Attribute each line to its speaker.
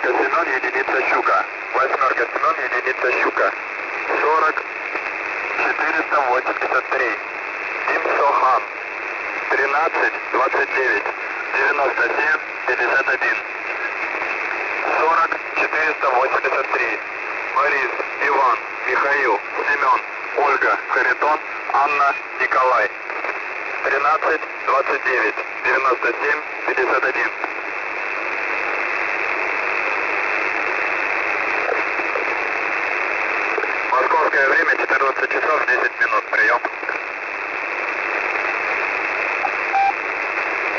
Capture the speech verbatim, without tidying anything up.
Speaker 1: Семен, единица щука. Восьмерка Семен, единица щука. сорок четыреста восемьдесят три. Дим Сохан. тринадцать двадцать девять. девяносто семь пятьдесят один. сорок четыреста восемьдесят три. Борис, Иван, Михаил, Семен, Ольга, Харитон, Анна, Николай. тринадцать двадцать девять. девяносто семь пятьдесят один. Московское время четырнадцать часов десять минут. Прием.